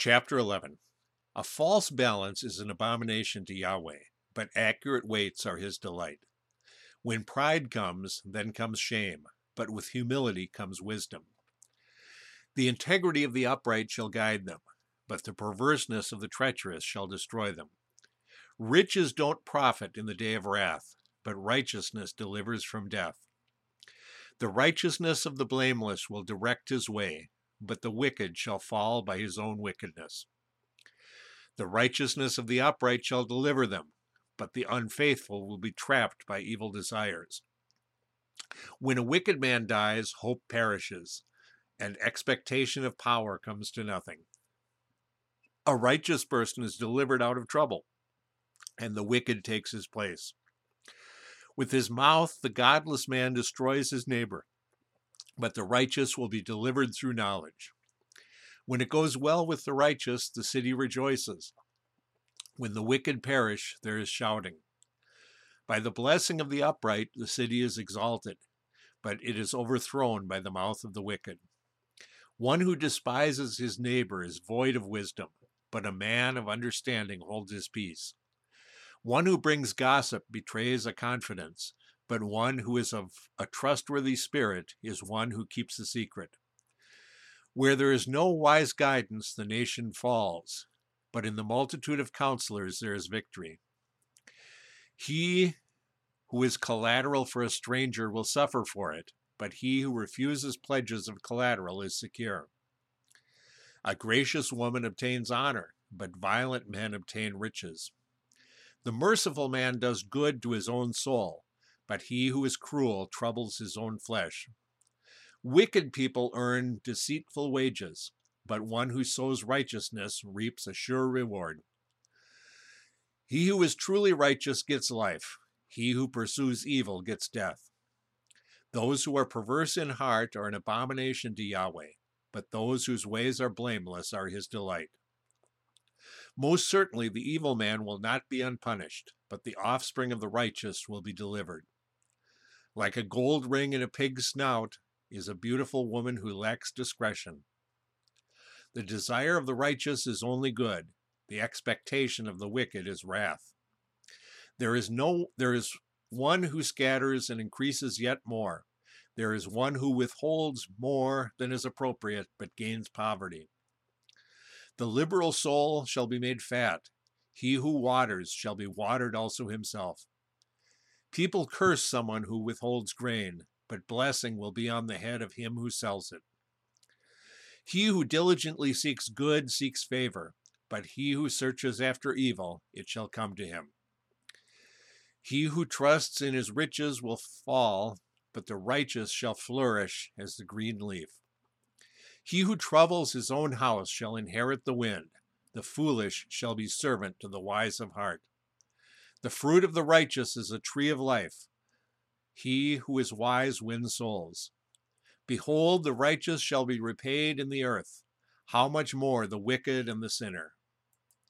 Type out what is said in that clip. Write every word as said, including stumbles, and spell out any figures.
Chapter eleven. A false balance is an abomination to Yahweh, but accurate weights are his delight. When pride comes, then comes shame, but with humility comes wisdom. The integrity of the upright shall guide them, but the perverseness of the treacherous shall destroy them. Riches don't profit in the day of wrath, but righteousness delivers from death. The righteousness of the blameless will direct his way, but the wicked shall fall by his own wickedness. The righteousness of the upright shall deliver them, but the unfaithful will be trapped by evil desires. When a wicked man dies, hope perishes, and expectation of power comes to nothing. A righteous person is delivered out of trouble, and the wicked takes his place. With his mouth, the godless man destroys his neighbor, but the righteous will be delivered through knowledge. When it goes well with the righteous, the city rejoices. When the wicked perish, there is shouting. By the blessing of the upright, the city is exalted, but it is overthrown by the mouth of the wicked. One who despises his neighbor is void of wisdom, but a man of understanding holds his peace. One who brings gossip betrays a confidence, but one who is of a trustworthy spirit is one who keeps a secret. Where there is no wise guidance, the nation falls, but in the multitude of counselors there is victory. He who is collateral for a stranger will suffer for it, but he who refuses pledges of collateral is secure. A gracious woman obtains honor, but violent men obtain riches. The merciful man does good to his own soul, but he who is cruel troubles his own flesh. Wicked people earn deceitful wages, but one who sows righteousness reaps a sure reward. He who is truly righteous gets life. He who pursues evil gets death. Those who are perverse in heart are an abomination to Yahweh, but those whose ways are blameless are his delight. Most certainly the evil man will not be unpunished, but the offspring of the righteous will be delivered. Like a gold ring in a pig's snout is a beautiful woman who lacks discretion. The desire of the righteous is only good. The expectation of the wicked is wrath. There is no, there is one who scatters and increases yet more. There is one who withholds more than is appropriate, but gains poverty. The liberal soul shall be made fat. He who waters shall be watered also himself. People curse someone who withholds grain, but blessing will be on the head of him who sells it. He who diligently seeks good seeks favor, but he who searches after evil, it shall come to him. He who trusts in his riches will fall, but the righteous shall flourish as the green leaf. He who troubles his own house shall inherit the wind. The foolish shall be servant to the wise of heart. The fruit of the righteous is a tree of life. He who is wise wins souls. Behold, the righteous shall be repaid in the earth. How much more the wicked and the sinner?